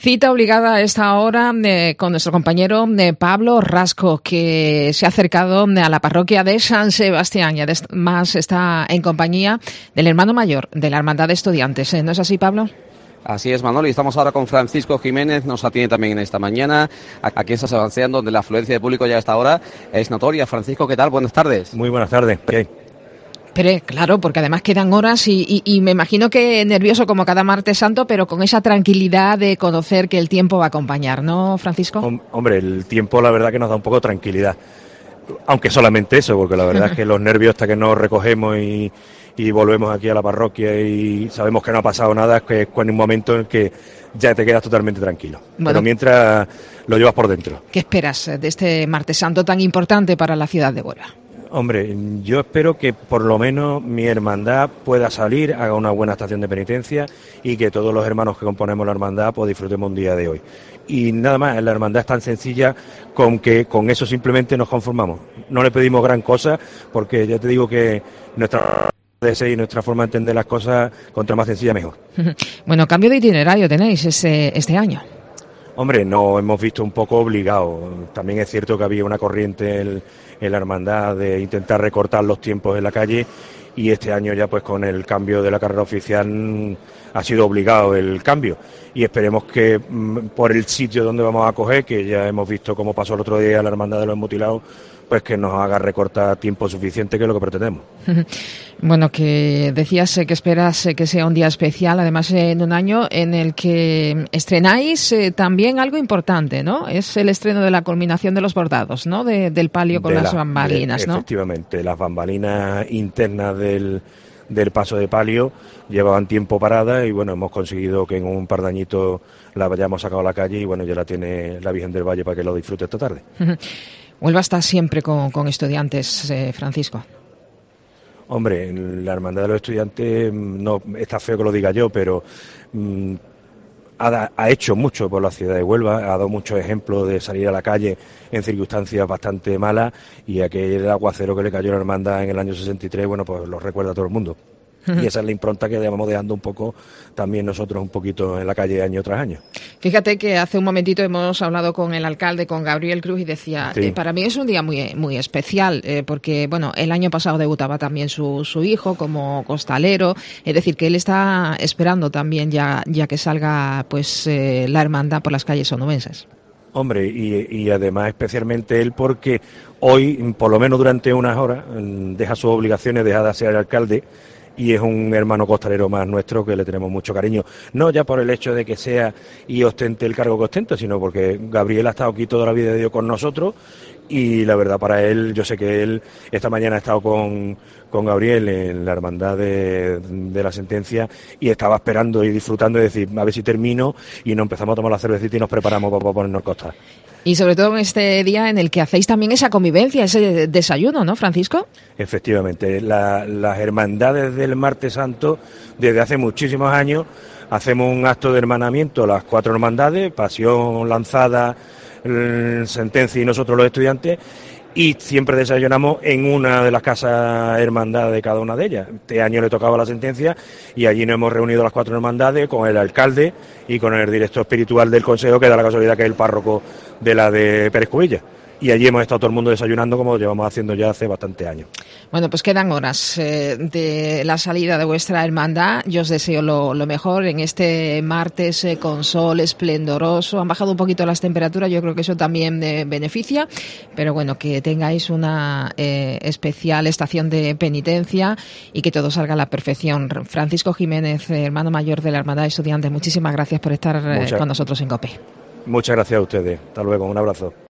Cita obligada a esta hora con nuestro compañero Pablo Rasco, que se ha acercado a la parroquia de San Sebastián y además está en compañía del hermano mayor de la Hermandad de Estudiantes. ¿No es así, Pablo? Así es, Manoli. Estamos ahora con Francisco Jiménez, nos atiende también en esta mañana, aquí en San Sebastián, donde la afluencia de público ya a esta hora es notoria. Francisco, ¿qué tal? Buenas tardes. Muy buenas tardes. ¿Qué hay? Pero claro, porque además quedan horas y me imagino que nervioso como cada martes santo, pero con esa tranquilidad de conocer que el tiempo va a acompañar, ¿no, Francisco? Hombre, el tiempo la verdad que nos da un poco de tranquilidad, aunque solamente eso, porque la verdad es que los nervios hasta que nos recogemos y volvemos aquí a la parroquia y sabemos que no ha pasado nada, es que es un momento en el que ya te quedas totalmente tranquilo. Bueno, pero mientras lo llevas por dentro. ¿Qué esperas de este martes santo tan importante para la ciudad de Huelva? Hombre, yo espero que por lo menos mi hermandad pueda salir, haga una buena estación de penitencia y que todos los hermanos que componemos la hermandad pues disfrutemos un día de hoy. Y nada más, la hermandad es tan sencilla con que con eso simplemente nos conformamos. No le pedimos gran cosa porque ya te digo que nuestra deseo y nuestra forma de entender las cosas, contra más sencilla mejor. Bueno, cambio de itinerario tenéis este año. Hombre, nos hemos visto un poco obligados. También es cierto que había una corriente en la hermandad de intentar recortar los tiempos en la calle y este año ya pues con el cambio de la carrera oficial ha sido obligado el cambio y esperemos que por el sitio donde vamos a coger, que ya hemos visto cómo pasó el otro día la hermandad de los mutilados, pues que nos haga recortar tiempo suficiente, que es lo que pretendemos. Bueno, que decías que esperas que sea un día especial, además en un año en el que estrenáis también algo importante, ¿no? Es el estreno de la culminación de los bordados, ¿no? Del palio con las bambalinas, ¿no? Efectivamente, las bambalinas internas del paso de palio llevaban tiempo parada y bueno, hemos conseguido que en un par de añitos la hayamos sacado a la calle y bueno, ya la tiene la Virgen del Valle para que lo disfrute esta tarde. Huelva está siempre con estudiantes, Francisco. Hombre, la Hermandad de los Estudiantes, no está feo que lo diga yo, pero ha hecho mucho por la ciudad de Huelva, ha dado muchos ejemplos de salir a la calle en circunstancias bastante malas y aquel aguacero que le cayó a la Hermandad en el año 63, bueno, pues lo recuerda todo el mundo. Y esa es la impronta que vamos dejando un poco también nosotros un poquito en la calle año tras año. Fíjate que hace un momentito hemos hablado con el alcalde, con Gabriel Cruz, y decía, sí, para mí es un día muy especial, porque bueno, el año pasado debutaba también su hijo como costalero, es decir, que él está esperando también ya que salga pues la hermandad por las calles onubenses. Hombre, y además especialmente él porque hoy, por lo menos durante unas horas, deja sus obligaciones, deja de ser el alcalde, y es un hermano costalero más nuestro que le tenemos mucho cariño, no ya por el hecho de que sea y ostente el cargo que ostenta, sino porque Gabriel ha estado aquí toda la vida de Dios con nosotros y la verdad para él, yo sé que él esta mañana ha estado con Gabriel en la hermandad de la sentencia y estaba esperando y disfrutando de decir, a ver si termino y nos empezamos a tomar la cervecita y nos preparamos para ponernos costas. Y sobre todo en este día en el que hacéis también esa convivencia, ese desayuno, ¿no, Francisco? Efectivamente, las hermandades del Martes Santo, desde hace muchísimos años, hacemos un acto de hermanamiento, las 4 hermandades, Pasión, Lanzada, Sentencia y nosotros los estudiantes, y siempre desayunamos en una de las casas hermandades de cada una de ellas. Este año le tocaba la Sentencia y allí nos hemos reunido las 4 hermandades con el alcalde y con el director espiritual del consejo, que da la casualidad que es el párroco de la de Pérez Cubilla. Y allí hemos estado todo el mundo desayunando como lo llevamos haciendo ya hace bastantes años. Bueno, pues quedan horas de la salida de vuestra hermandad. Yo os deseo lo mejor en este martes con sol esplendoroso. Han bajado un poquito las temperaturas, yo creo que eso también beneficia. Pero bueno, que tengáis una especial estación de penitencia y que todo salga a la perfección. Francisco Jiménez, hermano mayor de la Hermandad de Estudiantes, muchísimas gracias por estar con nosotros en COPE. Muchas gracias a ustedes. Hasta luego, un abrazo.